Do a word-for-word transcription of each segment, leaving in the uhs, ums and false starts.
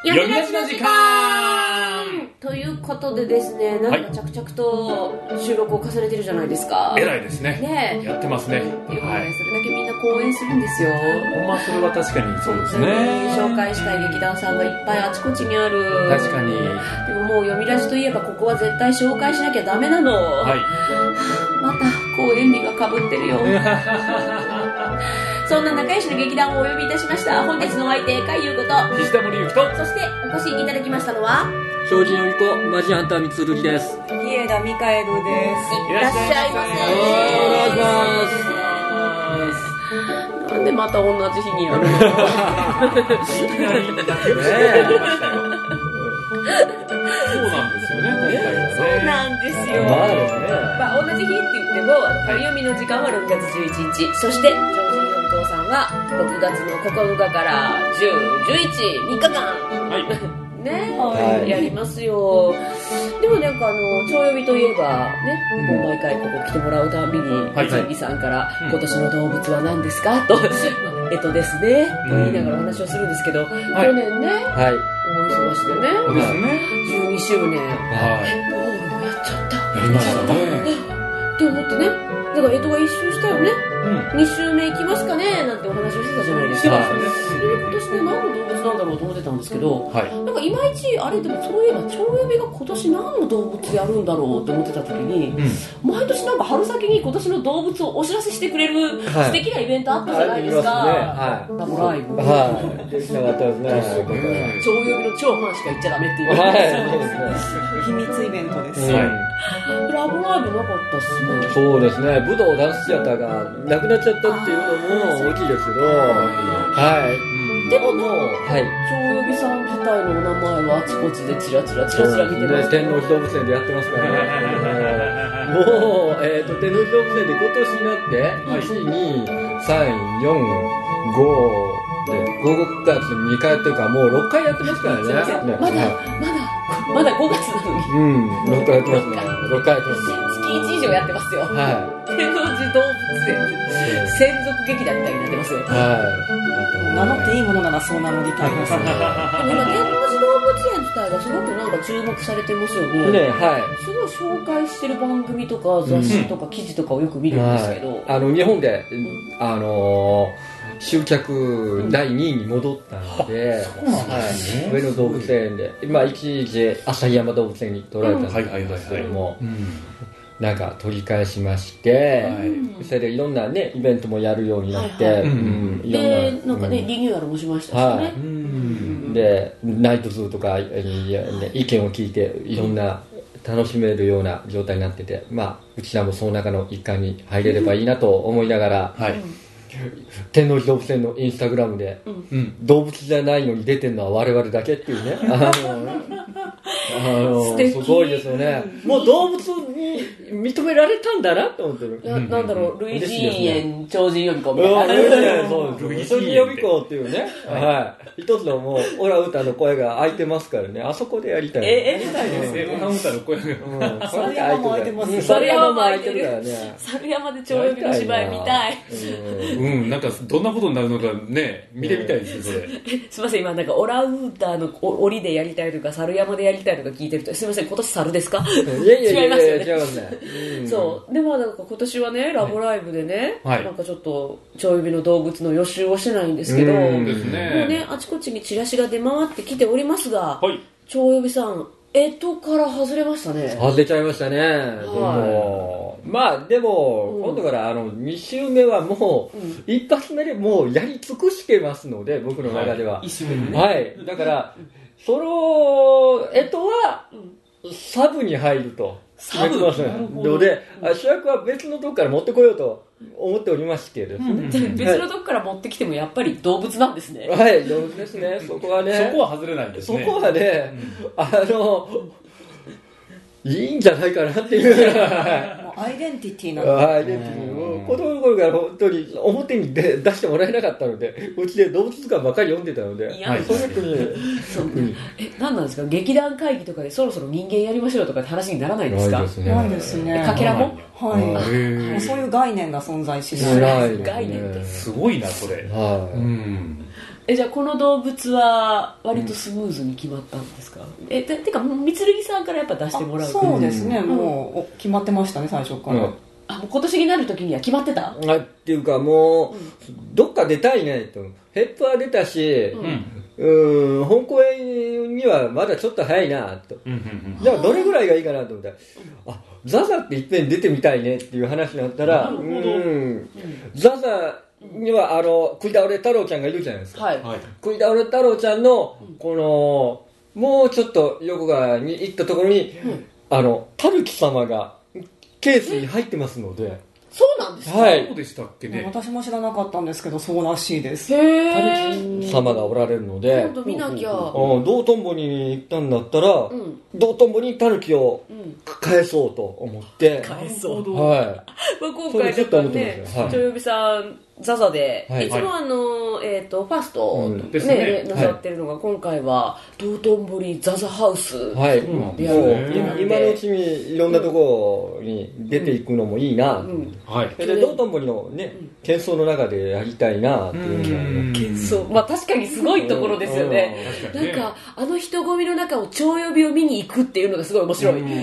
読み出しの時間ということでですね、なんか着々と収録を重ねてるじゃないですか。 偉いですね。 ねやってますね。 っていうことで、それだけみんな講演するんですよ。 ほんまそれは確かにそうですね。 紹介したい劇団さんがいっぱいあちこちにある。 確かに。 でももう読み出しといえばここは絶対紹介しなきゃダメなの。 はい。 また講演日が被ってるよ。そんな仲良しの劇団をお呼びいたしました。本日のお相手、海優こと岸田森ゆきと、 そしてお越しいただきましたのは精進より子マジハンターみつるきです。 日枝ミカエルです。 いらっしゃいませ。 お願いします。なんでまた同じ日にやるの？ いきなりねそうなんですよね、今回はね。 そうなんですよ。 まあですね。 まあ同じ日って言っても、読みの時間はろくがつじゅういちにち、そして精進より子さんはろくがつのここのかからじゅう、じゅういち、みっかかん。 はい。 ね、 はいやりますよ。でもなんかあの超呼びといえばね、もう毎回ここ来てもらうたんびにはい千里さんから、 うん今年の動物は何ですかとえっとですね、と言いながらお話をするんですけど、去年ね、 はい。 大忙しでね、 そうですね。 じゅうにしゅうねん、 はい。 ボールもやっちゃったやりましたね。 って思ってね、だから江戸が一周したよね、 うん。 に週目行きますかねなんてお話をしてたじゃないですか。 してましたね。 で今年ね、何の動物なんだろうと思ってたんですけど、 はい。 なんかいまいちあれでもそういえば超呼びが今年何の動物やるんだろうって思ってた時に、 うん。 毎年なんか春先に今年の動物をお知らせしてくれるはい素敵なイベントあったじゃないですか。 はい。 ラボライブ、 はい。できなかったですね。 ね超呼びの超ファンしか行っちゃダメっていう、 はい。そうですね。 秘密イベントです。 うんはい。 ラボライブなかったっすね。 そうですね。武道ダンスシアターがなくなっちゃったっていうのも大きいですけど、はい。 でももう、 はい。 超呼びさん自体のお名前はあちこちでチラチラチラチラ見てますけど、 天王寺動物園でやってますからね。もう、えっと、天王寺動物園で今年になって、いち、に、さん、よん、ごで、ごがつににかいやってるから、もうろっかいやってますからね。 すいません、 ねまだ、まだ、まだごがつなのに、 うん、ろっかいやってますね。ろっかいやってますね。 月いち以上やってますよ。 は天王寺動物園、専属劇団みたいになってますよ。 い。はい。 名乗っていいものならそう名乗りたいですね。 でも今、天王寺動物園自体がすごくなんか注目されてますよね。 ね、はい。 すごい紹介してる番組とか雑誌とか記事とかをよく見るんですけど、 はい、あの日本で、あのー、集客だいにいに戻ったので、 そうなんですね。 上野動物園で、今一時旭山動物園に取られたんですけども、なんか取り返しまして、はい、それでいろんなねイベントもやるようになって、はいはい、うん、いろんなでなんかね、うん、リニューアルもしましたしね、はい、うん、 でナイトズーとか、ね、意見を聞いていろんな楽しめるような状態になってて、まあうちらもその中の一環に入れればいいなと思いながら、はい、天王寺動物園のインスタグラムで、うん、動物じゃないのに出てるのは我々だけっていうねあのあのすごいですよね。もう動物に認められたんだなって思ってる。 いや、なんだろう、類人猿超人予備校みたいな。 類人猿、そう、類人予備校っていうね、はい、一つのもうオラウータンの声が開いてますからね、あそこでやりたい。 え、やりたいですね。オラウータンの声が。 猿山も開いてます。 猿山も開いてるからね。猿山で超予備の芝居見たい。 うん、なんかどんなことになるのかね、見てみたいですよ、それ。 すいません、今なんかオラウータンの檻でやりたいとか、猿山でやりたいとか聞いてると、すいません、今年猿ですか？ いやいやいやいや、 違いますよね。 違いますね。 うん、そう。で、まあなんか今年はね、ラボライブでね、 はい、 なんかちょっと、超指の動物の予習をしてないんですけど、 うんですね、 もうね、あちこちにチラシが出回ってきておりますが、 はい、 超指さん、えとから外れましたね。 外れちゃいましたね。はい、まあでも、うん、今度からあのに週目はもう、うん、一発目でもうやり尽くしてますので、僕の中では。 一週目にね。 はい。だから、そのえとは、うん、サブに入ると。 サブので、主役は別のとこから持ってこようと思っておりましてですね、うん、 別のとこから持ってきてもやっぱり動物なんですね。 はい、動物ですね。そこはね、 そこは外れないですね。 そこはね、うん、あのいいんじゃないかなっていうアイデンティティなの、アイデンティティもう子供の頃から本当に表に出してもらえなかったので、うちで動物図鑑ばっかり読んでたので、 いや、 その時にそうえ、何なんですか、劇団会議とかでそろそろ人間やりましょうとかって話にならないですか？ ないですね。 ないですね。 かけらも、 はい、もうそういう概念が存在しない。 概念ってすごいなそれ。 はい。 うん。 えじゃあこの動物は割とスムーズに決まったんですか、うん、えててか三剣さんからやっぱ出してもらうそうですね、 うん、 もう決まってましたね最初から、うん、 あもう今年になる時には決まってたあっていうかもう、うん、どっか出たいねとヘップは出たし、うんうん、本公演にはまだちょっと早いなと、うんうんうん、じゃあどれぐらいがいいかなと思ったら、あザザっていっぺん出てみたいねっていう話になったら、うん、ザザにはあの食い倒れ太郎ちゃんがいるじゃないですか、はい、食い倒れ太郎ちゃんのこのもうちょっと横側に行ったところに、うん、あのタヌキ様がケースに入ってますので、 そうなんですか、 はい、 そうでしたっけね。 私も知らなかったんですけどそうらしいです。 へタヌキ様がおられるので、 今度見なきゃ。 うん、道頓堀に行ったんだったら、うん、道頓堀にタヌキを返そうと思って、 うん、返そう、 はい、 まあ、今回とかね、ちょよびさんザザで、はい、いつもあの、えー、とファースト、うん、ね、ねなさってるのが、はい、今回は道頓堀ザザハウスでやるってなって、 今のうちにいろんなところに出ていくのもいいな、うんうんはい、で道頓堀のね、喧騒の中でやりたいなっていうのは、 喧騒、まあ確かにすごいところですよね、うん、なんかあの人混みの中を超呼びを見に行くっていうのがすごい面白い、うん、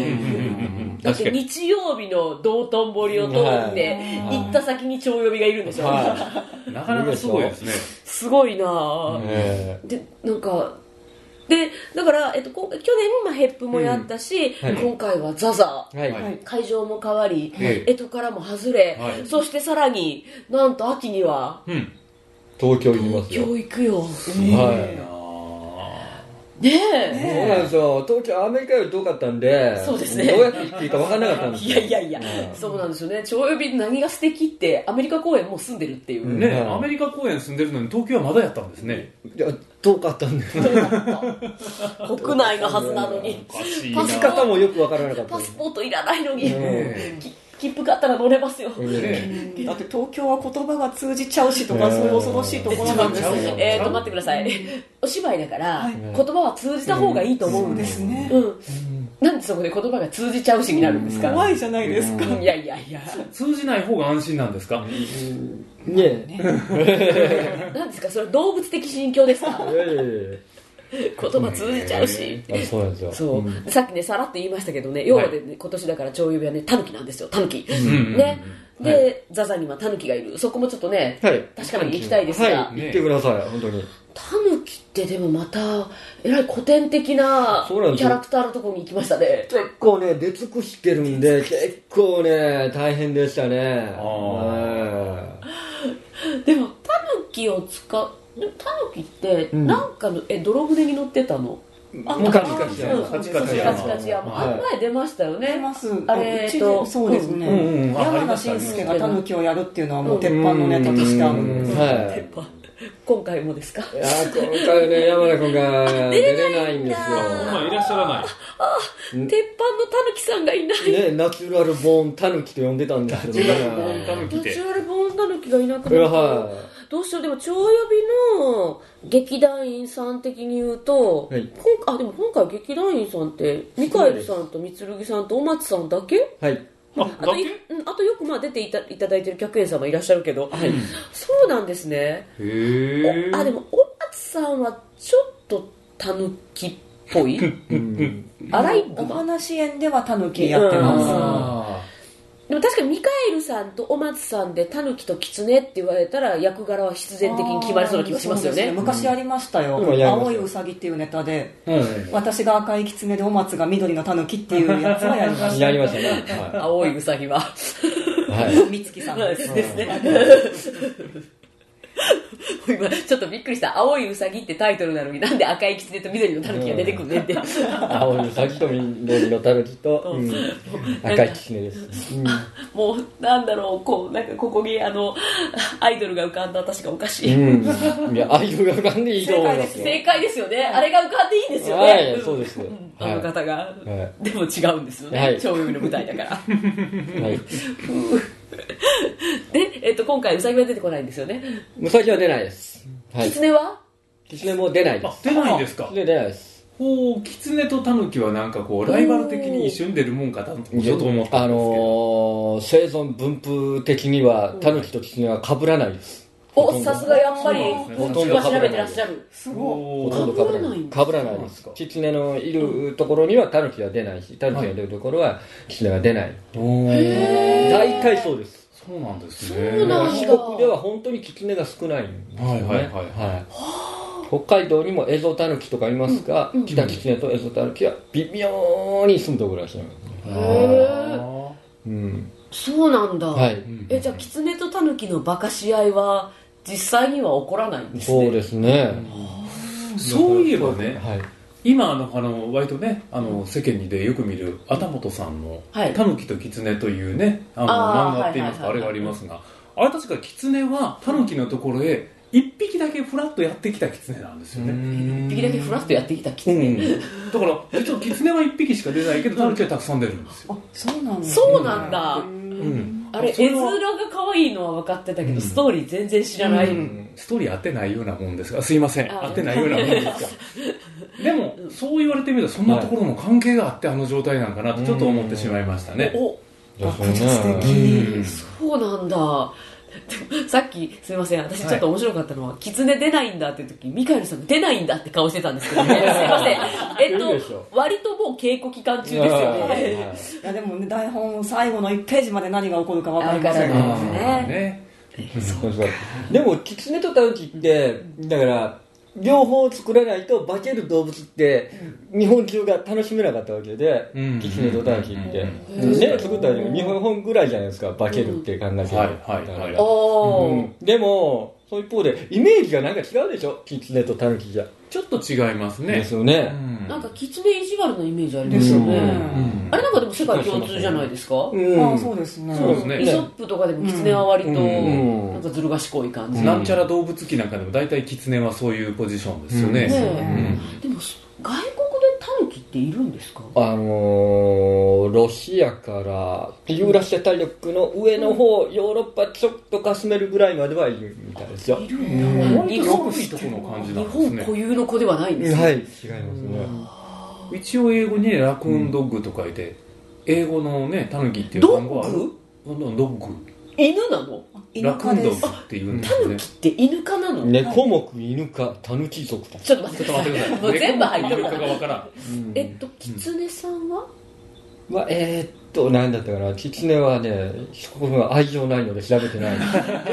だって日曜日の道頓堀を通って行った先に超呼びがいるんでしょ、はいなかなかすごいですね。 すごいなぁ。で、なんか、で、だから、えっと、去年、まあ、ヘップもやったし、うんはい、今回はザザ、はい、会場も変わり、はい、干支からも外れ、はい、そしてさらに、なんと秋には、うん、 東京行きますよ。 東京行くよ。 はいねえ、 そうなんですよ。東京アメリカより遠かったんで、 そうですね。 どうやって行っていいか分からなかったんですよ。 いやいやいや、うん、そうなんですよね。超呼び何が素敵ってアメリカ公演もう住んでるっていう。 ね、うん、アメリカ公演住んでるのに東京はまだやったんですね。 いや遠かったんで。 遠かった。国内のはずなのに。 おかしいな。パス方もよく分からなかった。 パスポートいらないのに。切符買ったら乗れますよ、ね、 だって東京は言葉が通じちゃうしとか、そういう恐ろしいところなんですよ。 えーと待ってください、お芝居だから、はい、言葉は通じた方がいいと思うんですね、うんうん、なんでそこで言葉が通じちゃうしになるんですか。 怖いじゃないですか。 いやいやいや、 通じない方が安心なんですか。 ねえなんですか、それ動物的心境ですか。いやいやいや言葉通じちゃうし、 あそうなんですよ。 そう、うん、さっきねさらっと言いましたけどね、要はで、ねはい、今年だから超呼びはねタヌキなんですよ、タヌキ、うん、ね、うん、で、はい、ザザにはタヌキがいる、そこもちょっとね、はい、確かに行きたいですが、 はい、行ってください本当に。 タヌキってでもまたえらい古典的なキャラクターのところに行きましたね。 結構ね出尽くしてるんで結構ね大変でしたね。あでもタヌキを使うタヌキってなんかの、うん、え泥船に乗ってたの。 あカチカチ山カチカチ山あの前出ましたよね。 出ます。 あれとそうですね、うんうん、山田紳介がタヌキをやるっていうのはもう鉄板のネタとしてあるんです。 鉄板今回もですか。 いや今回ね山田君が出れないんですよ。 まあいらっしゃらない。 ああ鉄板のタヌキさんがいない。 ねナチュラルボーンタヌキと呼んでたんですけどね。ナチュラルボーンタヌキで。ナチュラルボーンタヌキがいなくなった。はいどうしよう。でも超呼びの劇団員さん的に言うと、はい、あでも今回劇団員さんってミカエルさんと三剣さんとお松さんだけ。 はい。 あ, あ, とあとよくまあ出てい た, いただいてる客演様いらっしゃるけど、はい、そうなんですね。 へー。 あでもお松さんはちょっとタヌキっぽい。荒いお話園ではタヌキやってます、うん、あでも確かにミカエルさんとお松さんでタヌキとキツネって言われたら役柄は必然的に決まりそうな気がしますよ ね, ね昔ありましたよ、うん、青いウサギっていうネタで、うん、私が赤いキツネでお松が緑のタヌキっていうやつはやりましたやりましたね、 はい、青いウサギは、 はい、美月さんですですね今ちょっとびっくりした。青いウサギってタイトルなのになんで赤いキツネと緑のタヌキが出てくるねって、うん、 青いウサギと緑のタヌキと、うん、赤いキツネです、うん、 もうなんだろうこうなんかここにあのアイドルが浮かんだ私がおかしい、 うん、いやアイドルが浮かんでいいと思いますよ。 正解ですよね。あれが浮かんでいいんですよね、 はい、そうです、うん、 あの方が、はい、でも違うんですよね、はい、超夢の舞台だからはいで、えっと、今回ウサギは出てこないんですよね。 ウサギは出ないです。 はい、キツネはキツネも出ないです。 あ、出ないんですか。 キツネ出ないです。 ほう、キツネとタヌキはなんかこうライバル的に一緒に出るもんかとちょっと思ったんですけど、 あのー、生存分布的にはタヌキとキツネは被らないです。 お、さすがやっぱりほとんど調べてらっしゃる。 すごい。ほとんど被らない。被らないです。狐のいるところにはタヌキは出ないし、タヌキが出るところは狐が出ない。大体そうです。 そうなんですね。 そうなんだ。 四国では本当に狐が少ないんですね。はいはいはいはい。北海道にもエゾタヌキとかいますが、うん、キタキツネとエゾタヌキは微妙に住むところらしいんですね。へー、うん、そうなんだ、はい、えじゃあキツネとタヌキのバカし合いは実際には起こらないんですね。 そうですね、 うん、そういえばね、はい、今あのあの割とねあの世間にでよく見るあたもとさんの「タヌキとキツネ」というねあの漫画って言いますか、あれがありますが、あれ確かキツネはタヌキのところへ一匹だけフラッとやってきたキツネなんですよね。 一匹だけフラッとやってきたキツネ、うん、 だから実はキツネは一匹しか出ないけどタヌキはたくさん出るんですよ。 あ、そうなんだ、ね、 そうなんだ、うん、あれ絵面が可愛いのは分かってたけど、うん、ストーリー全然知らない、うん、 ストーリー合ってないようなもんですが、すいません、合ってないようなもんですがでもそう言われてみるとそんなところも関係があってあの状態なんかなとちょっと思ってしまいましたね。 お、素敵、そうなんだ。さっきすみません、私ちょっと面白かったのは、はい、キツネ出ないんだっていう時ミカエルさんが出ないんだって顔してたんですけどねすいません、えっと割ともう稽古期間中ですよね。 いやでもね、台本最後のいちページまで何が起こるか分かりませんね。 でもキツネとタヌキってだから両方作らないと化ける動物って日本中が楽しめなかったわけで、キツネとタヌキってね、作ったらにほんぐらいじゃないですか、化けるって考えて、でもその一方でイメージがなんか違うでしょ、キツネとタヌキじゃちょっと違いますね。 ですよね、 うん、なんかキツネ意地悪のイメージありますよね、うんうん、あれなんかでも世界共通じゃないですか、 うん、あ、そうですね、 そうですね、イソップとかでもキツネは割となんかずる賢い感じ、 うん、なんちゃら動物記なんかでも大体キツネはそういうポジションですよね、うんね、うん、でも外国でタヌキっているんですか？ あのー、ロシアからユーラシア大陸の上の方、ヨーロッパちょっとかすめるぐらいまではいるみたいですよ。 いるんだ、 日本いいとこの感じなんですね。 日本固有の子ではないんですね。 はい、違いますね。 一応英語に、ね、ラクーンドッグと書いて、うん、英語のねタヌキっていう単語はある。ドッグ？ドッグ。 犬なの？ ラクーンドッグっていうんですね。 タヌキって犬科なの？ 猫目犬科タヌキ族。 ちょっと待ってください。もう全部入ってるから。 がわからん。 えっとキツネさんは？ はえー、っと何だったかな。キツネはね、そこが愛情ないので調べてない。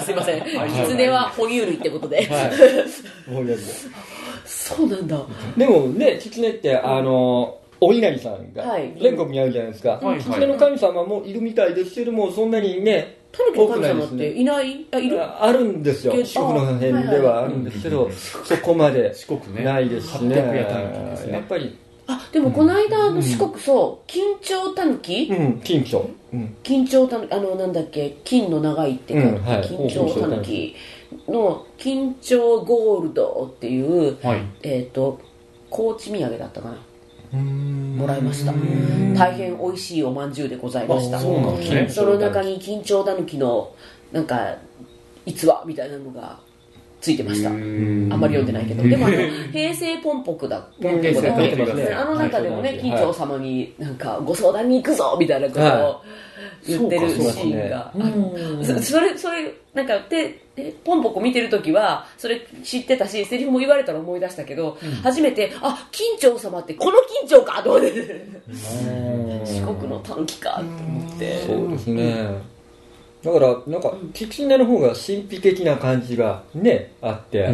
すいません。キツネは哺乳類ってことで。はい。 哺乳類。 そうなんだ。 でもね、キツネってあの。お稲荷さんが全国にあるじゃないですか、はい、キツネの神様もいるみたいですけども、そんなにねタヌキの神様っていない、あ、いる、 あるんですよ、四国の辺ではあるんですけど、はいはい、そこまでないですしね、やっぱり。 あ、でもこの間あの四国、そう、金蝶タヌキ、 うん、金蝶、うん、 金蝶タヌキ、あのなんだっけ、金の長いって書いて、うん、はい、金蝶タヌキの金蝶ゴールドっていう、はい、えっと高知土産だったかな、もらいました。大変美味しいおまんじゅうでございました。 そうなんですね。 その中に金蝶タヌキのなんか逸話みたいなのがついてました。あんまり読んでないけど、でもあの平成ポンポクだポンポクだってますね。あの中でもね、金蝶様になんかご相談に行くぞみたいなことを言ってるシーンがある。それそれなんかでポンポコ見てるときはそれ知ってたし、セリフも言われたら思い出したけど、うん、初めてあ、金蝶様ってこの金蝶かと思って四国のタヌキかと思って。 そうですね。だからなんかキツネの方が神秘的な感じがねあって、うん、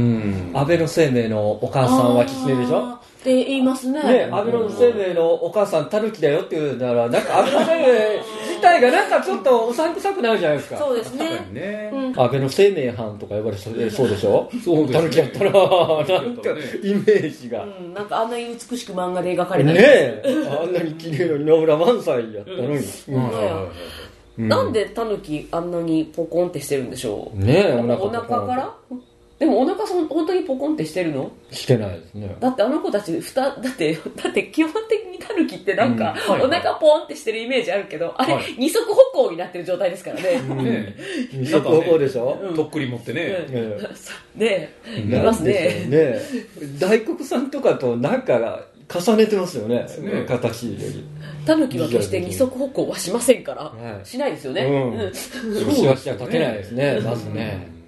安倍の生命のお母さんはキツネでしょって言いますね。 ね、安倍の生命のお母さんタヌキだよって言うなら、なんか安倍の生命自体がなんかちょっとおさんくさくなるじゃないですか。 そうですね。 ね、うん、安倍の生命班とか呼ばれそうでしょ。そうタヌキやったらなんかイメージが、うん、 なんかあんなに美しく漫画で描かれたりね、あんなに綺麗な野村萬斎やったのに。うんうん、なんでタヌキあんなにポコンってしてるんでしょうね。 お腹お腹からでもお腹そ本当にポコンってしてるの？ してないですね。 だってあの子たちふただってだって基本的にタヌキってなんか、うんはいはい、お腹ポンってしてるイメージあるけど、あれ、はい、二足歩行になってる状態ですからね。うん、 ね二足歩行でしょ。 うん、とっくり持ってね。 ねえ、いますね。 ね大黒さんとかとなんか重ねてますよね。ね形より。 タヌキは決して二足歩行はしませんから、はい、しないですよね。 うん。しわしはかけないですね。まずね。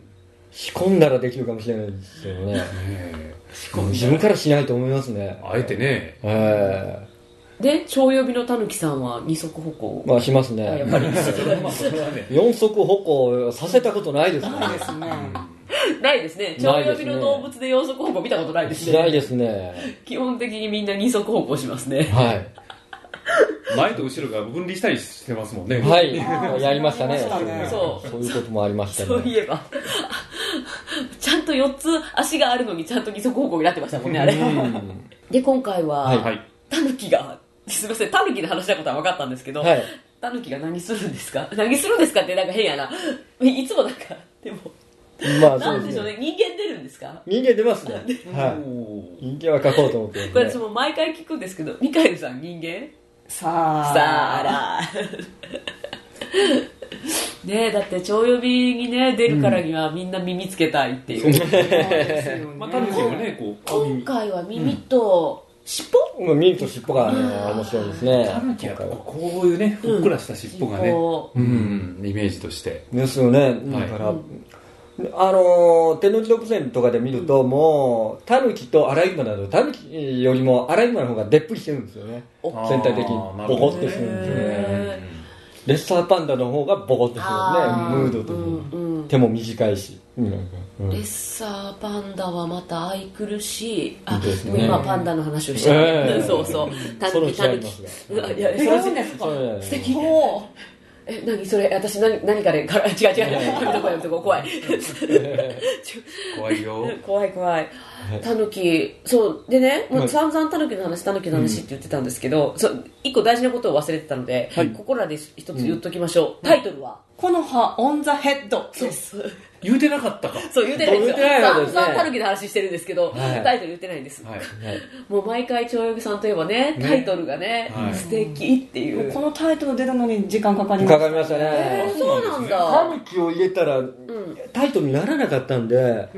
仕込んだらできるかもしれないですけどね。自分からしないと思いますね。 あえてね。 えーで、超予備のたぬきさんは二足歩行まあしますね。 やっぱり四足歩行させたことないですね。 ないですね。 ないですね。超予備の動物で四足歩行見たことないですね。 ないですね。 基本的にみんな二足歩行しますね。 はい。 前と後ろが分離したりしてますもんね。 はい。やりましたね。 そう。 そういうこともありましたね。 そういえば。ちゃんとよっつ足があるのにちゃんと二足歩行になってましたもんね、あれ。で、今回は、タヌキが、すみません、タヌキの話したことは分かったんですけど、はい、タヌキが何するんですか何するんですかってなんか変やな。いつもなんか、でも、まあ、なんでしょうね、人間出るんですか人間出ますね。はい。人間は描こうと思って、ね。 これ私も毎回聞くんですけど、ミカエルさん人間さあ。 さあら。ねえ、だって超予備にね、出るからにはみんな耳つけたいっていう。うん、まあ、タヌキがね、こう、今回は耳と、うん尻尾？ 耳と尻尾がね、面白いですね。 タヌキはこういうね、ふっくらした尻尾がね、うん、イメージとして。 ですよね。だから、あの、天王寺動物園とかで見ると、もう、タヌキとアライグマなど、タヌキよりもアライグマの方がでっぷりしてるんですよね。全体的に。ボコってしてるんですよね。レッサーパンダの方がボコってしてますね。ムード的に。手も短いし。 レッサーパンダはまた愛くるしい。あ、今パンダの話をした。そうそう。タヌキ、タヌキ。いや、そうですか。素敵。え、何それ、私何、何かで、違う違う。やめとこうやめとこう、怖い。 怖いよ。 怖い怖い。タヌキ、そう、でね、もう散々タヌキの話、タヌキの話って言ってたんですけど、そう、一個大事なことを忘れてたので、ここらで一つ言っときましょう。タイトルは木の葉オンザヘッドです。 言うてなかったか。 そう、言うてないんですよ。散々タヌキの話してるんですけど、タイトル言ってないんです。もう毎回超予備さんといえばね、タイトルがね、素敵っていう。 このタイトル出るのに時間かかりました。 かかりましたね。 そうなんだ。 タヌキを入れたら、タイトルにならなかったんで、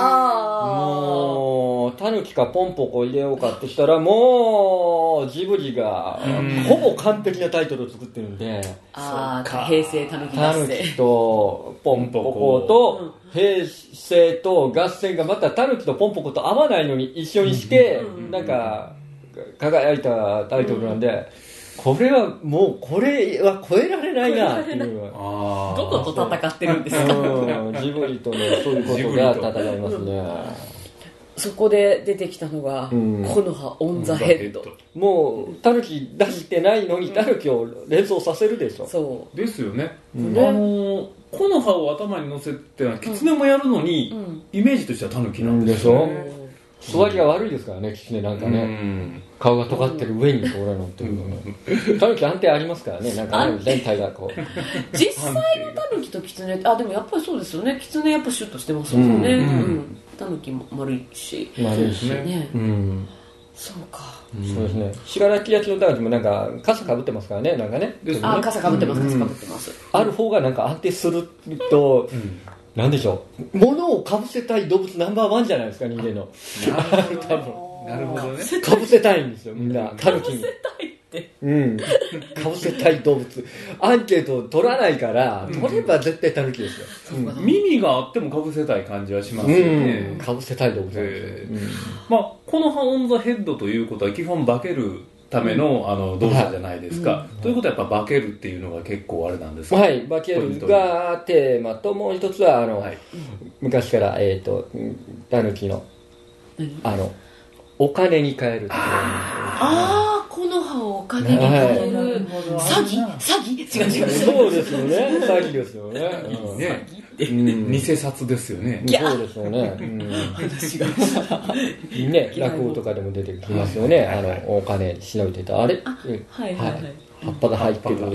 もう、タヌキかポンポコ入れようかってしたら、もう、ジブリが、ほぼ完璧なタイトルを作ってるんで、 ああ、平成タヌキ合戦。 タヌキとポンポコと、平成と合戦がまたタヌキとポンポコと合わないのに一緒にして、なんか、輝いたタイトルなんで、これはもう、これは超えられないなっていう。 どこと戦ってるんですか？ ジブリとね、そういうことが戦いますね。 そこで出てきたのが、木の葉オンザヘッド。 もう、タヌキ出してないのにタヌキを連想させるでしょ。 そう。ですよね。あの、木の葉を頭に乗せて、キツネもやるのに、イメージとしてはタヌキなんですよ。 座りが悪いですからね、キツネなんかね。顔が尖ってる上にこう乗ってるのね。タヌキ安定ありますからね、なんかね、全体がこう。 実際のタヌキとキツネ、あ、でもやっぱりそうですよね。キツネやっぱシュッとしてますもんね。タヌキも丸いし。 丸いしね。 そうか。 そうですね。信楽焼のタヌキもなんか傘かぶってますからね、なんかね。 あ、傘かぶってます、傘かぶってます。 ある方がなんか安定すると、なんでしょう。物をかぶせたい動物ナンバーワンじゃないですか、人間の。多分。 なるほどね。 かぶせたいんですよ、みんな。タヌキに。 かぶせたいって。 うん。かぶせたい動物。アンケートを取らないから、取れば絶対タヌキですよ。 耳があってもかぶせたい感じはしますよね。 かぶせたい動物なんですよ。 まあ、この葉オンザヘッドということは基本化けるための、あの動作じゃないですか。ということはやっぱ化けるっていうのが結構あれなんですか？ はい、化けるがテーマと、もう一つは、あの、昔から、えっと、タヌキの、あの、お金に換える。 ああ、木の葉をお金に換える。詐欺？詐欺？違う違う。 そうですよね。詐欺ですよね。 ね。偽札ですよね。 そうですよね。話が。ね、落語とかでも出てきますよね。あの、お金忍びてた。あれ？ はいはいはい。 葉っぱが入ってる。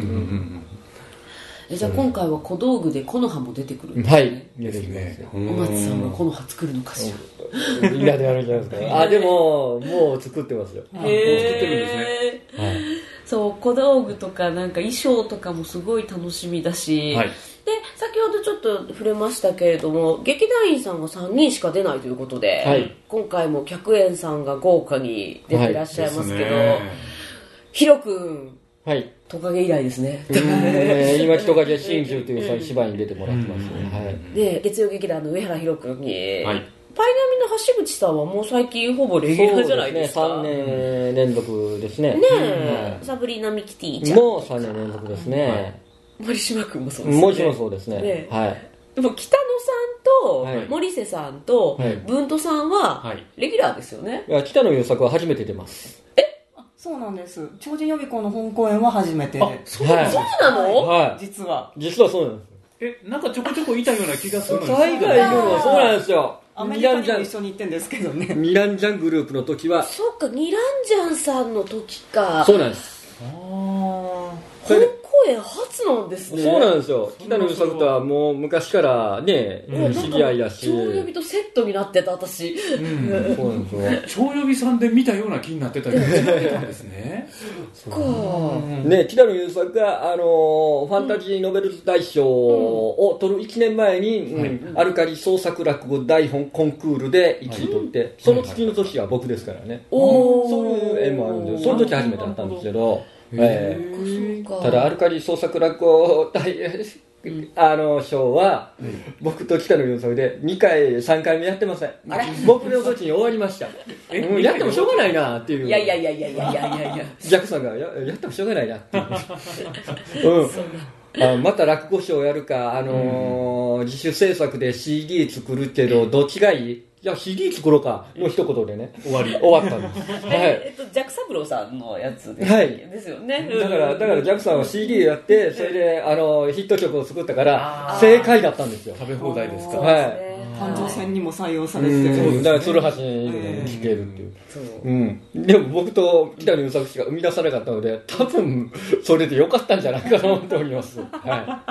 え、じゃあ今回は小道具で木の葉も出てくるんですね。はい、出てきますよ。 お松さんは木の葉作るのかしら。みんなでやるんじゃないですか。あ、でも、もう作ってますよ。 へー。作ってるんですね。はい。そう、小道具とかなんか衣装とかもすごい楽しみだし、はい、で、先ほどちょっと触れましたけれども、劇団員さんがさんにんしか出ないということで、はい、今回も客演さんが豪華に出てらっしゃいますけど、はい、ヒロ君、 はい、トカゲ以来ですね。 今トカゲ真珠という芝居に出てもらってますね。はい、 で月曜劇団の上原ひろ君に、はい、パイナミの橋口さんはもう最近ほぼレギュラーじゃないですか。 そうですね、さんねん連続ですね。 ねえ、うん、サブリーナ・ミキティちゃんもうさんねん連続ですね。はい、 森島君もそうですね。 もちろんそうですね。ね、はい。 でも北野さんと森瀬さんと文斗さんはレギュラーですよね。 いや、北野優作は初めて出ます。 え？ そうなんです。超人予備校の本公演は初めてで。 そうなの？ はい。実は。 実はそうなんです。 え、なんかちょこちょこいたような気がするんですよ。 海外行くのはそうなんですよ。 アメリカにも一緒に行ってんですけどね。 ミランジャングループの時は。 そっか、ミランジャンさんの時か。 そうなんです。 ああ。本公演初なんですね。 そうなんですよ。北野優作とはもう昔からね、うん、知り合いだし。 超予備とセットになってた私。うん、 そうなんですよ。超予備さんで見たような気になってたりしたんですね。 そっか。 ね、北野優作があのファンタジーノベルズ大賞を取るいちねんまえに、うんうん、アルカリ創作落語大本コンクールでいちい取って、はい、その次の年は僕ですからね。 おー、 そういう縁もあるんで、その時初めてだったんですけど。えー、ただアルカリ創作落語大あの賞は、うん、僕と北野優作でにかいさんかいめやってません。あれ僕の時に終わりました。え、うん、やってもしょうがないなっていう。 いやいやいやいやいやいやいやいやジャックさんが や, やってもしょうがないなっていう、うん、あまた落語賞やるか、あのーうん、自主制作で シーディー 作るけどどっちがいい？いや シーディー 作ろうかの一言でね終わり終わったんです。はい。 えっとジャックサブローさんのやつです、 はい、 ですよね。 だからだからジャックさんは シーディー やってそれであのヒット曲を作ったから正解だったんですよ。 食べ放題ですか。 はい。 誕生戦にも採用されて、 うん、だから鶴橋にいるのに聞けるっていう、えーうん、でも僕と北野優作氏が生み出さなかったので多分それで良かったんじゃないかなと思っております。はい。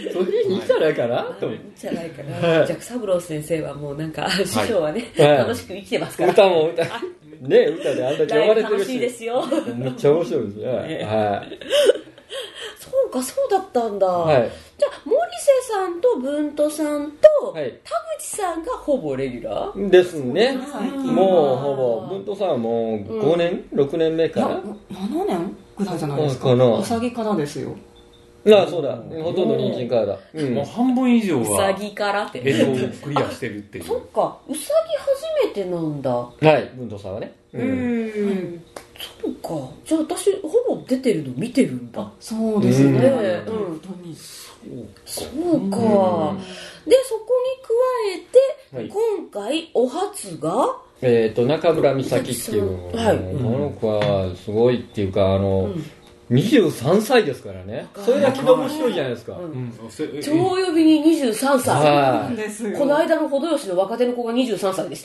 それでいいんじゃないかなと思って。いいんじゃないかな、はい、ジャックサブロー先生はもうなんか師匠はね、はい、楽しく生きてますから、 歌も歌ね歌であんだけ呼ばれてるし楽しいですよ。 めっちゃ面白いですね、えー、はい。 そうか、そうだったんだ、はい、じゃあ森瀬さんと文斗さんと、はい、田口さんがほぼレギュラーですね。もうほぼ文斗さんはもうごねん、うん、ろくねんめかな、 ななねんぐらいじゃないですか。うさぎからですよ。 ああそうだ、ほとんど人参からだ、 うん、もう半分以上はうさぎからって映像をクリアしてるっていう。 そっか、うさぎ初めてなんだ。 はい、文斗さんはね。 うん、うんそうか、じゃあ私ほぼ出てるの見てるんだ。 そうですね、うん、 本当にそうか、うん、でそこに加えて、はい、今回お初がえっ、ー、と中村美咲っていう、はい、この子はすごいっていうかあの、うんにじゅうさんさいですからね。それだけ面白いじゃないですか。うん、 超予備ににじゅうさんさい、はい、この間の程吉の若手の子がにじゅうさんさいでした。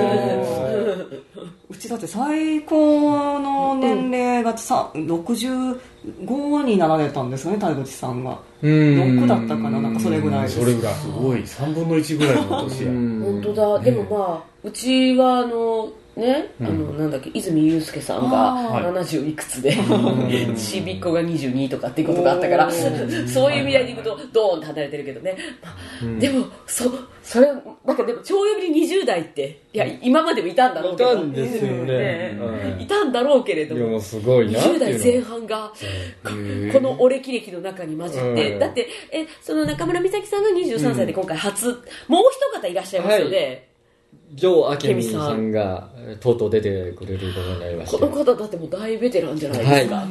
うちだって最高の年齢がろくじゅうごになられたんですよね、田口さんが。ろくだったかな、なんかそれぐらいです。 それぐらいすごいさんぶんのいちぐらいの年や。 本当だ。でもまあうちはあのね、あの、うん、なんだっけ、泉祐介さんがななじゅういくつでちびっこがにじゅうにとかっていうことがあったからそういう意味合いでいくとドーンと離れてるけどね、まあうん、でもそそれなんかでも超予備ににじゅう代っていや今までもいたんだろうけどいたんですよね、 うん、いたんだろうけれども、 もすごいなにじゅう代前半がこのお歴歴の中に混じって、だってえその中村美咲さんがにじゅうさんさいで今回初、うん、もう一方いらっしゃいますよね、はい、 城明美さんがとうとう出てくれることになりました。 この方だってもう大ベテランじゃないですか、はい、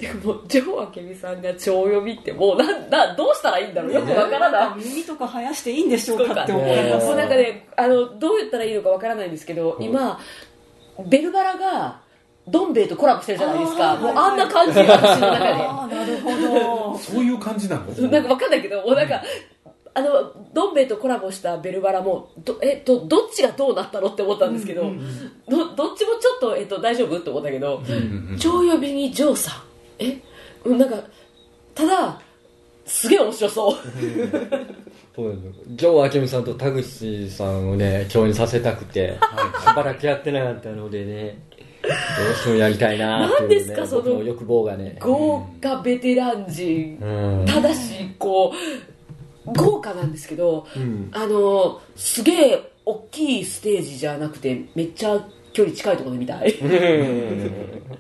でも城明美さんが超読みってもうなんだどうしたらいいんだろう、よくわからない。 耳とか生やしていいんでしょうかって思います。 もうなんかね、あのどう言ったらいいのかわからないんですけど、今ベルバラがどん兵衛とコラボしてるじゃないですか。あ、もうあんな感じで私の中で。 あ、なるほど。 そういう感じなの？ なんかわかんないけど、もうなんか。あのどん兵衛とコラボしたベルバラも ど, えっとどっちがどうなったのって思ったんですけど、うんうんうん、ど, どっちもちょっと、えっと、大丈夫って思ったけど、うんうんうん、超呼びにジョーさんえなんかただすげえ面白そうそう城明美さんと田口さんをね共演させたくてしばらくやってなかったのでねどうしてもやりたいなっていう、ね、 何ですかその僕の欲望がね豪華ベテラン陣、うん、ただしこう豪華なんですけど、うん、あのすげえ大きいステージじゃなくてめっちゃ距離近いところで見たい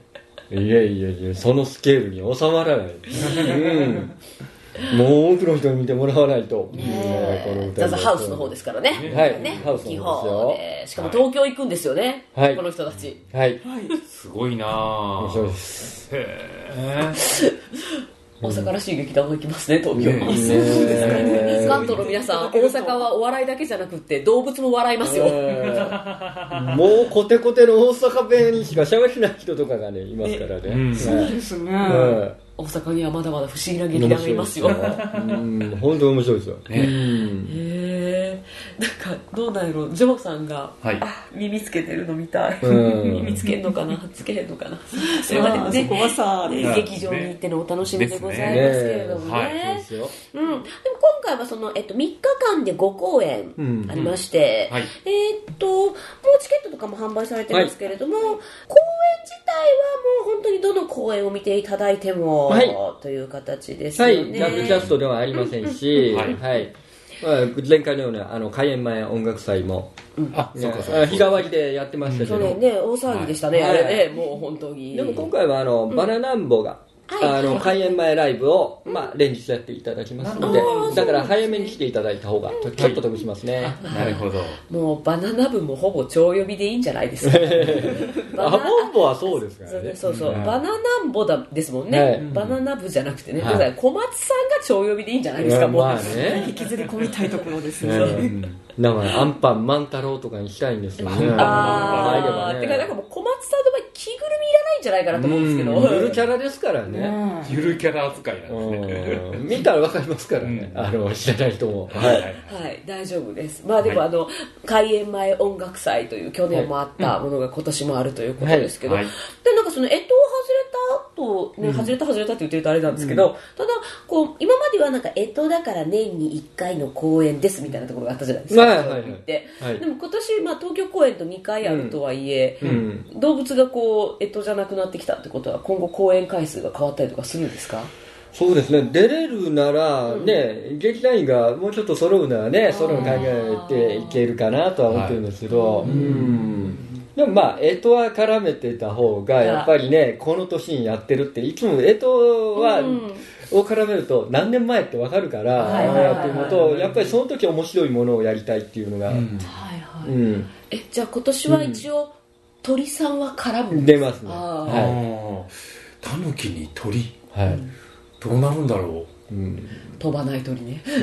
いやいやいや、そのスケールに収まらない。うんもう多くの人に見てもらわないと。 ねザザハウスの方ですからね。 はい。 ね、 ハウスの方ですよ。しかも東京行くんですよね。はい。この人たち。 はい。 すごいなぁ。 面白いです。へぇ大阪らしい劇団も行きますね、東京。そうですかね。関東の皆さん、大阪はお笑いだけじゃなくて動物も笑いますよ。 もうコテコテの大阪弁にしか喋れない人とかがね、いますからね。 そうですね。 大阪にはまだまだ不思議な劇団がいますよ。 うん本当に面白いですよ。へえ。なんかどうなんやろ、ジョーさんが耳つけてるのみたい。耳つけんのかな、つけへんのかな。それまでもね、劇場に行ってのお楽しみでございますけれどもね。うん。でも今回はそのえっとみっかかんでごこうえんありまして、えっともうチケットとかも販売されてますけれども、公演自体はもう本当にどの公演を見ていただいてもはい、という形ですよね。 はい、ラブキャストではありませんし、はい、はい、まあ、前回のようなあの開演前音楽祭も、うん、あ、そうかそうか日替わりでやってましたけど、 去年ね大騒ぎでしたね、はい、あれね、もう本当に。 でも今回はあの、うん、バナナンボがあの開演前ライブを、まあ、連日やっていただきますので、だから早めに来ていただいた方がちょっと得しますね。 なるほど。 もうバナナ部もほぼ超呼びでいいんじゃないですか。 バナナボはそうですからね。 そうそう、バナナンボだですもんね。バナナ部じゃなくてね、小松さんが超呼びでいいんじゃないですか。もう引きずり込みたいところですね。 だからアンパン万太郎とかにしたいんですよね。 ああ、てかなんかもう小松さんの場合着ぐるみいらないんじゃないかなと思うんですけど。 ゆるキャラですからね。 ゆるキャラ扱いなんですね。 見たらわかりますからね。あの知らない人も。 はいはい大丈夫です。まあでもあの開演前音楽祭という去年もあったものが今年もあるということですけど、でなんかその干支を外れたとね外れた外れたって言ってるとあれなんですけど、ただこう今まではなんか干支だから年にいっかいの公演ですみたいなところがあったじゃないですか。でも今年まあ東京公演とにかいあるとはいえ、動物がこう干支じゃなくなってきたってことは今後公演回数が変わったりとかするんですか？ そうですね、出れるならね、うん、劇団員がもうちょっと揃うならね、それを考えていけるかなとは思ってるんですけど、はい、うんでもまあ干支は絡めてた方がやっぱりね、この年にやってるっていつも干支は、うん、を絡めると何年前って分かるからやってるのと、やっぱりその時面白いものをやりたいっていうのが、うんはいはいうん、えじゃあ今年は一応、うん、鳥さんは絡むんですか？出ますね。はい、タヌキに鳥、 はい、 どうなるんだろう、うん、 飛ばない鳥ね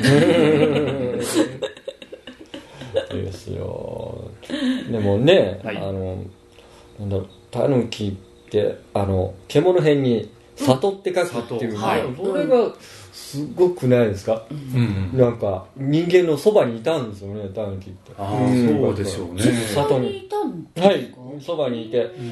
ですよ。でもね、はい、あのなんだろう、タヌキってあの獣編に里って書くっていう、うんはい、それがすごくないですか、うんうん、なんか人間のそばにいたんですよね、タヌキって。 ああ、うん、そうでしょうね。 里にいたんですか？ はい、そばにいて、うん、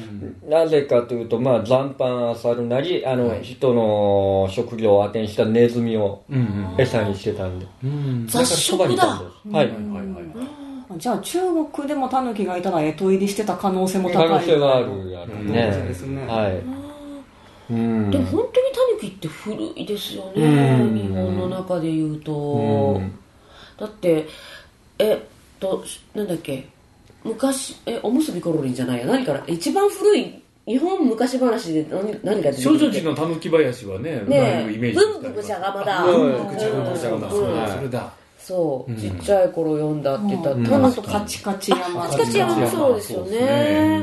なぜかというと、まあ、残飯あさるなりあの、はい、人の食料を当てにしたネズミを餌にしてたんで、 うんうん、だからそばにいたんです、 うん、はい、はいはいはい、じゃあ中国でもタヌキがいたら干支入りしてた可能性も高い可能性があるやろうね、 うん、ですね、 はい、 うん、でも本当にタヌキって古いですよね、うん、日本の中でいうと、うん、だってえっとなんだっけ昔えおむすびコロリンじゃないや何から一番古い日本昔話で何何か少女時のたぬき林はねねえブンブクジャガマだブンブクジャガマそれだそう、うん、ちっちゃい頃読んだって言ったら、うん、 あとカチカチ山カチカチ山もそうですよね、うん、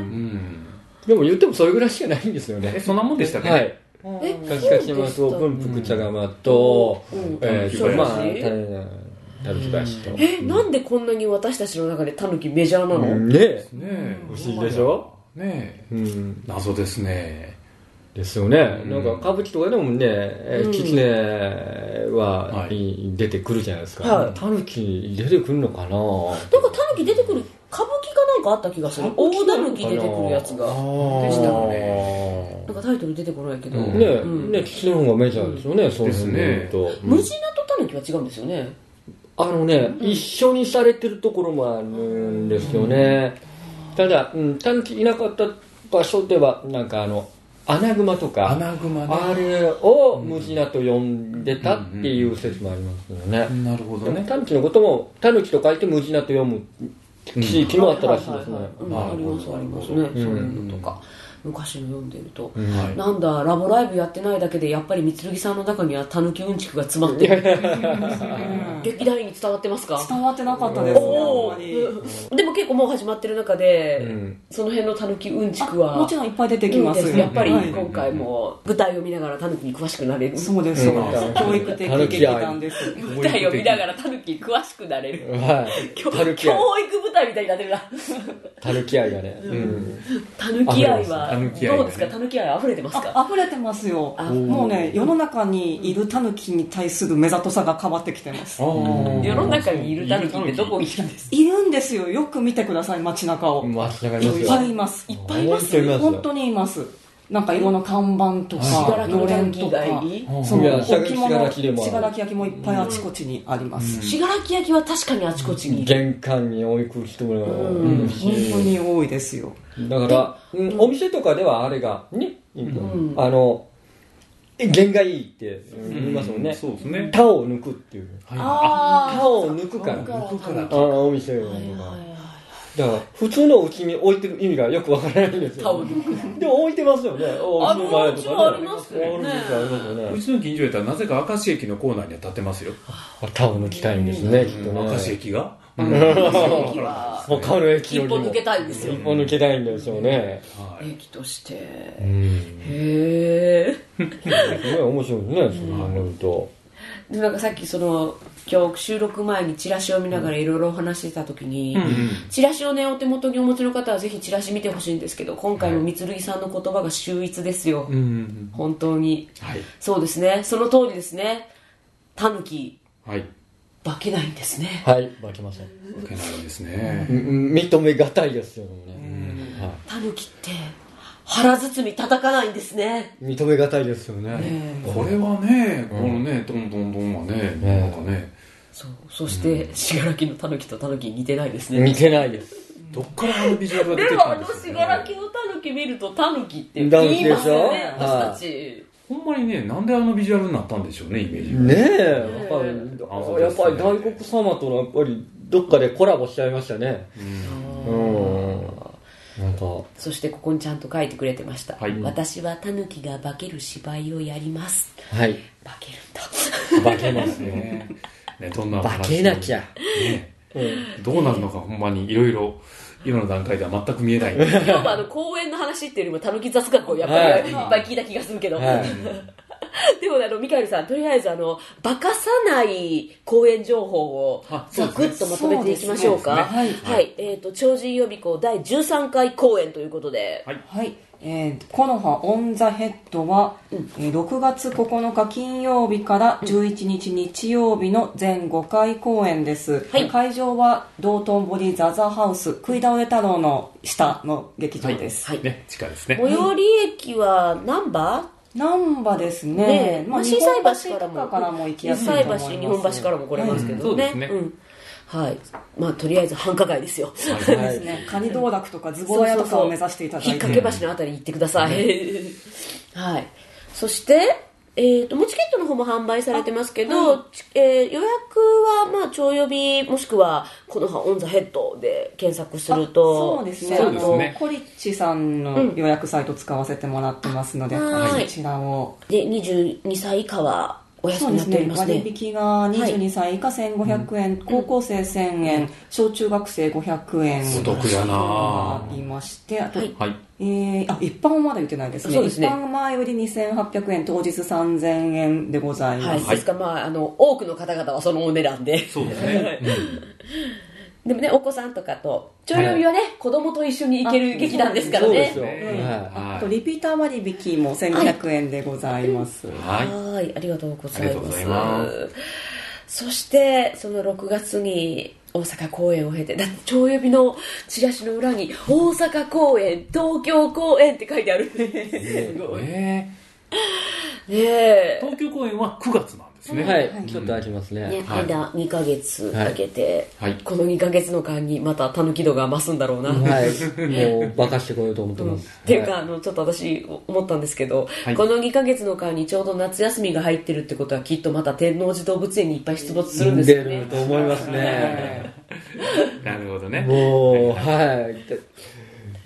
でも言ってもそれぐらいしかないんですよね。 えそんなもんでしたね。 はい。カチカチ山とブンプクチャガマと、えー、まあタヌキ林と。 えなんでこんなに私たちの中でタヌキメジャーなの？ ねえ、ね不思議でしょ。 ねえ、うん、謎ですね。 ですよね、うん、なんか歌舞伎とかでもね、うん、キツネは出てくるじゃないですか、はい、タヌキ出てくるのかな。なんかタヌキ出てくる歌舞伎かなんかあった気がする。大タヌキ出てくるやつがでしたよね。なんかタイトル出てこないけど、 うん、ねえ、うん、ねキツネの方がメジャーですよね、うん、そうですね。 ムジナとタヌキは違うんですよね。 あのね、うん、一緒にされてるところもあるんですよね、うん、ただ、うん、タヌキいなかった場所ではなんかあのアナグマとかアナグマ、ね、 あれをムジナと呼んでたっていう説もありますよね、 うんうん、なるほどね。 タヌキのこともタヌキと書いてムジナと読む地域もあったらしいですね。 ありますありますね、そういうのとか昔の読んでると、なんだラボライブやってないだけでやっぱり三剣さんの中にはたぬきうんちくが詰まってる劇団員に伝わってますか？ 伝わってなかったですね、あんまり。 でも結構もう始まってる中で、その辺のたぬきうんちくはもちろんいっぱい出てきます。 やっぱり今回も舞台を見ながらたぬきに詳しくなれる。 そうです、教育的劇団です。 舞台を見ながらたぬきに詳しくなれる。教育舞台みたいになってるな。 たぬき愛がね。 たぬき愛はどうですか？たぬき愛溢れてますか？ 溢れてますよ。もうね、世の中にいるたぬきに対する目ざとさが変わってきてます。 世の中にいるたぬきってどこにいるんですか？ いるんですよ。よく見てください、街中を。 街中にいっぱいいます。 いっぱいいます。 本当にいます。なんか色の看板とかのれんとか、 その置物、 信楽焼もいっぱいあちこちにあります。 信楽焼は確かにあちこちに玄関に置く人も本当に多いですよ。 だからお店とかではあれがね、あの弦がいいって言いますもんね。 そうですね。 他を抜くっていう。 あ他を抜くから抜くからお店が。だから普通のうちに置いてる意味がよくわからないんですよ。でも置いてますよね。 あるありますよね。 うちの近所やったらなぜか明石駅のコーナーには立ってますよ。 他を抜きたいんですね、きっとね。 明石駅が明石駅は他の駅よりも一歩抜けたいんですよ。 一歩抜けたいんですよね。 駅として。へー。すごい面白いですね、そう思うと。 でなんかさっきその今日収録前にチラシを見ながらいろいろお話してた時に、うんうん、チラシをねお手元にお持ちの方はぜひチラシ見てほしいんですけど、今回も三剣さんの言葉が秀逸ですよ、うんうん、本当に、はい、そうですね、その通りですね。タヌキ、はい、化けないんですね。 はい、化けません。 化けないんですね。 認めがたいですよね。 タヌキって腹包み叩かないんですね。 認めがたいですよね。 これはね、このね、どんどんどんはね、なんかね。 そう、そして信楽のタヌキとタヌキ似てないですね。 似てないです。 どっからあのビジュアルが出てきたんですかね。 でもあの信楽のタヌキ見るとタヌキって言いますよね、私たち。 ほんまにね、なんであのビジュアルになったんでしょうね、イメージが。 ねえ、やっぱり、やっぱり大黒様とのやっぱりどっかでコラボしちゃいましたね。うん。なんかそしてここにちゃんと書いてくれてました、はい、私はタヌキが化ける芝居をやります。はい、化けるんだ。 化けますね。 ね、どんな話化けなきゃ、 ね、うん、どうなるのかほんまにいろいろ今の段階では全く見えない。 今日はあの公演の話っていうよりもタヌキ雑学をやっぱりいっぱい聞いた気がするけど、はい、でもあのミカエルさん、とりあえずあの化かさない公演情報をざくっとまとめていきましょうか。はい、はい、えっ、ー、と超人予備校だいじゅうさんかい公演ということで、はい、 はい、えー、コノハオンザヘッドは、うん、えー、ろくがつここのか金曜日からじゅういちにち日曜日の全ごかい公演です、はい、会場は道頓堀ザザハウス食い倒れ太郎の下の劇場です。 はい、はい、ね、地下ですね。 最寄り駅は難波難波ですね。 ね、まあ、心斎橋からもからも行きやすいと思います。 心斎橋、日本橋からも来れますけどね。 そうですね。うん、 はい。まあとりあえず繁華街ですよ。 そうですね。カニ道楽とかズボラ屋とかを目指していただいて、 引っ掛け橋のあたり行ってください。はい。そして。えーと、もうチケットの方も販売されてますけど、はい、えー、予約はまあ超予備もしくはこのオンザヘッドで検索すると、 そうですね、あのコリッチさんの予約サイト使わせてもらってますので、うん、こちらをでにじゅうにさい以下はお安くなっておりますね。 割引がにじゅうにさい以下せんごひゃくえん、はい、高校生せんえん、うん、小中学生ごひゃくえんお得やなありまして、あと、はい、えー、あ一般はまだ言ってないです ね, そうですね。 一般前売りにせんはっぴゃくえん、当日さんぜんえんでございます。 はい、ですから、まあ、あの多くの方々はそのお値段で、 そうですね。 でもね、お子さんとかと超予備はね、はい、子供と一緒に行ける劇団ですからね。そうですよ、 うん、はい、あとリピーター割引もせんごひゃくえんでございます。 はい、はい、ありがとうございます。ますそしてそのろくがつに大阪公演を経て、だって超予備のチラシの裏に大阪公演、東京公演って書いてある。すごいね。 え東京公演はくがつなんですですね。 はい、ちょっと空きますね。 ね、間にかげつ空けて、このにかげつの間にまたたぬき度が増すんだろうな。 はい、もう化かしてこようと思ってます。 っていうか、あの、ちょっと私思ったんですけど、このにかげつの間にちょうど夏休みが入ってるってことは、きっとまた天王寺動物園にいっぱい出没するんですよね。 出ると思いますね。 なるほどね。 もう、はい。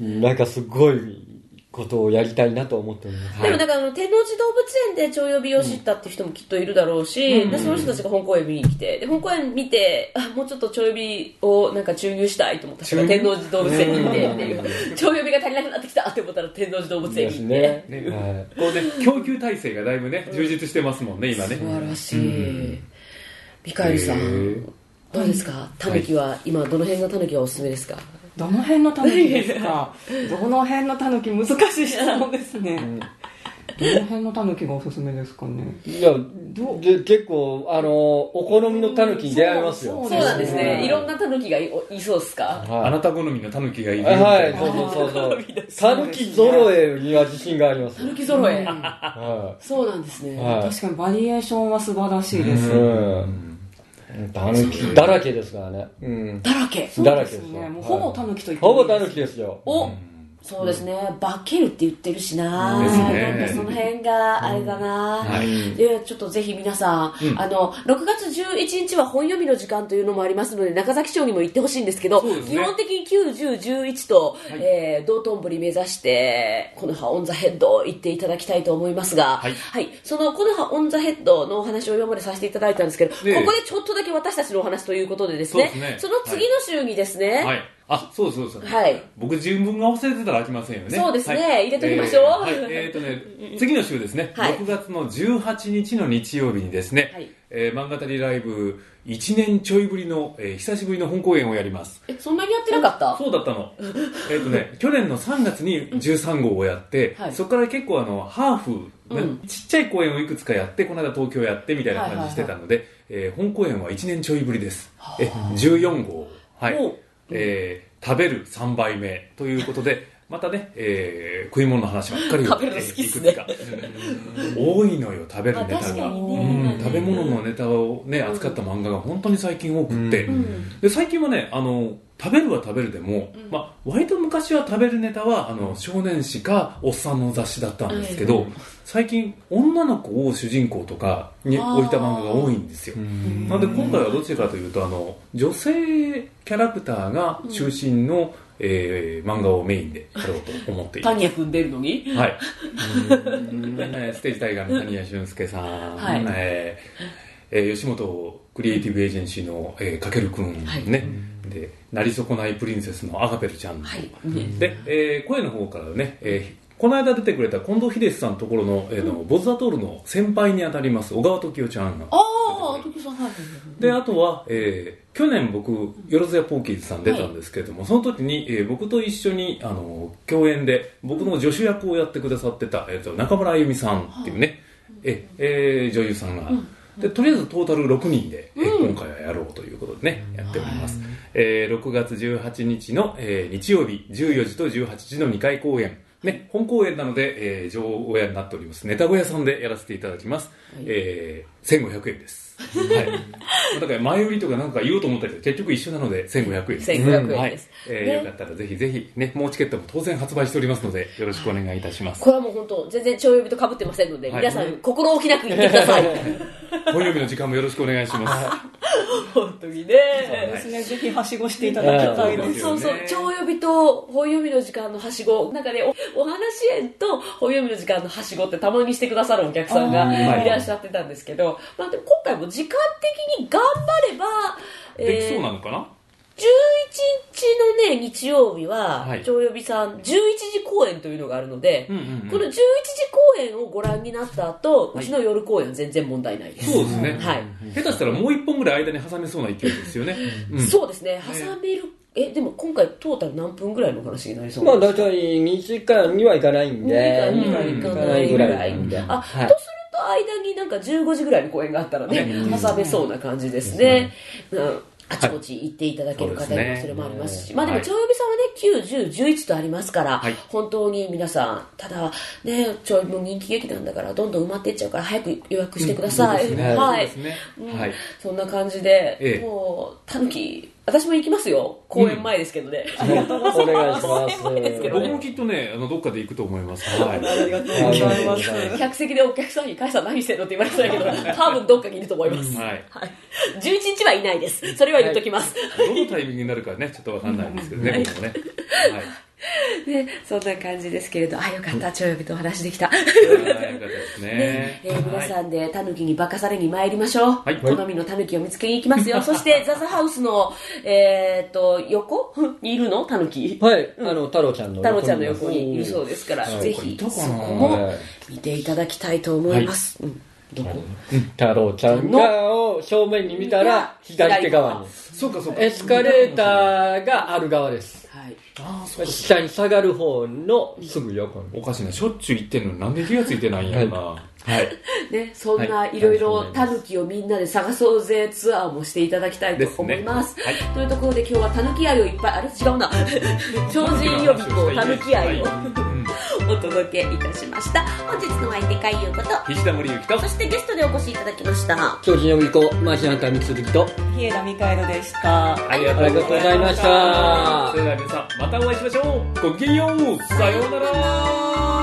なんかすごいことをやりたいなと思っております。 でもだからあの天王寺動物園で徴用日を知ったっていう人もきっといるだろうし、うん、でその人たちが本公演見に来て、で本公演見て、あ、もうちょっと徴用日をなんか注入したいと思った人が天王寺動物園に行ってっていう、徴用日が足りなくなってきたって思ったら天王寺動物園に行って、ねね、はい、こうね供給体制がだいぶね充実してますもんね、今ね。 素晴らしい。うん、ミカエルさん、どうですか？タヌキは今どの辺のタヌキがおすすめですか？ どの辺のタヌキですか？どの辺のタヌキ難しい質問ですね。うん、どの辺のタヌキがおすすめですかね。 いや、で結構あのお好みのタヌキに出会いますよ。 そうなんですね。いろんなタヌキが い, いそうですか？ はい、あなた好みのタヌキがいる。 はい、そうそうそうタヌキ揃えには自信があります。 タヌキ揃え。はい、そうなんですね。 はい、確かにバリエーションは素晴らしいです。 うんうんタヌキだらけですからね。 うん、だらけ。 だらけですね。もうほぼタヌキと言ってほぼタヌキですよ。 お、うん、そうですね。化けるって言ってるしな。ですね。なんかその辺があれだな。うんはい、でちょっとぜひ皆さん、うん、あのろくがつじゅういちにちは本読みの時間というのもありますので中崎町にも行ってほしいんですけど、ね、基本的にきゅう、じゅう、じゅういちと、はいえー、道頓堀目指してこの葉オンザヘッド行っていただきたいと思いますが、はい、はい、そのこの葉オンザヘッドのお話を今までさせていただいたんですけど、ね、ここでちょっとだけ私たちのお話ということでですね、 そ, ですねその次の週にですね、はいはいあ、そうそうそう。 はい。 僕自分が忘れてたら飽きませんよね。 そうですね。はい、入れときましょう。 えー、はい。えーとね、次の週ですね。はい、ろくがつのじゅうはちにちの日曜日にですね、はいえー、漫画たりライブいちねんちょいぶりの、えー、久しぶりの本公演をやります。 え、そんなにやってなかった？ そうだったの。えっとね、去年のさんがつにじゅうさんごうをやって、はい、そこから結構あの、ハーフ、うん、ちっちゃい公演をいくつかやって、この間東京やってみたいな感じしてたので、はいはいはいえー、本公演はいちねんちょいぶりです。え、じゅうよんごう。はい。えー食べるさんばいめということでまたね、えー、食い物の話ばっかりを食べるの好きっすね。 多いのよ食べるネタが、 ねうん、食べ物のネタをね扱った漫画が本当に最近多くって、うん、で最近はねあの食べるは食べるでも、うんまあ、割と昔は食べるネタはあの少年誌かおっさんの雑誌だったんですけど、うん、最近女の子を主人公とかに置いた漫画が多いんですよ。なので今回はどちらかというとあの女性キャラクターが中心の、うんえー、漫画をメインでやろうと思っています。 谷谷君出るのにはいステージタイガーの谷谷俊介さん、はいえーえー、吉本クリエイティブエージェンシーの、えー、かけるくんね、はいでなり損ないプリンセスのアガペルちゃん、はいでえー、声の方からね、えー、この間出てくれた近藤秀さんのところの、えーのうん、ボズアトールの先輩にあたります小川時代ちゃんがああ時代さんはいであとは、えー、去年僕よろずやポーキーズさん出たんですけれども、はい、その時に、えー、僕と一緒にあの共演で僕の助手役をやってくださってた、えー、と中村あゆみさんっていうね、ええー、女優さんが、うんでとりあえずトータルろくにんで、うん、今回はやろうということでねやっております、えー、ろくがつじゅうはちにちの、えー、日曜日じゅうよじとじゅうはちじのにかい公演ね、本公演なので、えー、上親になっておりますネタ小屋さんでやらせていただきます、はいえー、せんごひゃくえんです、はい、だから前売りとかなんか言おうと思ったけど結局一緒なのでせんごひゃくえんですせんごひゃくえんです、 はいえーね、よかったらぜひぜひ、ね、もうチケットも当然発売しておりますのでよろしくお願いいたします。 これはもう本当全然超呼びと被ってませんので、はい、皆さん心置きなく言ってください本読みの時間もよろしくお願いします本当にねそうですねぜひはしごしていただきたいです、 そうそう超呼びと本読みの時間のはしごなんかね お, お話園と本読みの時間のはしごってたまにしてくださるお客さんがいらっしゃってたんですけど、まあ、でも今回も時間的に頑張れば、 えー、できそうなのかな。 じゅういちにちのね日曜日は超呼びさんじゅういちじ公演というのがあるので、うんうんうん、このじゅういちじ公演をご覧になった後、はい、うちの夜公演全然問題ないです。 そうですね、 はい、 下手したらもういっぽんぐらい間に挟めそうな勢いですよね、 うん、そうですね挟める、えでも今回トータル何分ぐらいの話になりそうなんですか。 まあ大体にじかんにはいかないんでにじかんにはいかないぐらい、うん、あ、はい、とすると間になんかじゅうごじぐらいの公演があったらね、うん、挟めそうな感じですね、うんあちこち行っていただける方にもそれもありますし、まあでもちょいびさんはねきゅう、じゅう、じゅういちとありますから、はい、本当に皆さんただねちょいも人気劇団だからどんどん埋まっていっちゃうから早く予約してください、うんね、はい、ねうんはい、そんな感じで、ええ、もうたぬき私も行きますよ公演前ですけどね、うん、ありがとうございますお願いしますね、僕もきっとねあのどっかで行くと思います、はい、 ありがとうございます客席でお客さんに「甲斐さん何してんの?」って言われてたけど多分どっかにいると思います、うんはいはい、じゅういちにちはいないですそれは言っときます、 はい、どのタイミングになるかねちょっとわかんないんですけどね、うん、僕もね、はいね、そんな感じですけれどあよかったちょいびとお話できたよかったですね、 ねえー、皆さんでタヌキに化かされに参りましょう、はい、好みのタヌキを見つけに行きますよそしてザザハウスの、えー、っと横にいるのタヌキはい、うん、あの太郎ちゃんの太郎ちゃんの横にいるそうですからぜひそこも見ていただきたいと思います、はいうんどこ太郎ちゃんがを正面に見たら左手側にそうかそうかエスカレーターがある側です、はい、あそうか下に下がる方のすぐ横におかしいなしょっちゅう行ってんのになんで気がついてないんやろな、はいはいね、そんないろいろタヌキをみんなで探そうぜツアーもしていただきたいと思います、ねはい、というところで今日はタヌキ愛をいっぱいあれ違うな超人予備校タヌキ愛をお届けいたしました本日の相手海優こと菱田森ゆきとそしてゲストでお越しいただきました超人予備校マーシャンタミツルキと日枝ミカエルでしたありがとうございましたそれでは皆さんまたお会いしましょうごきげんようさようなら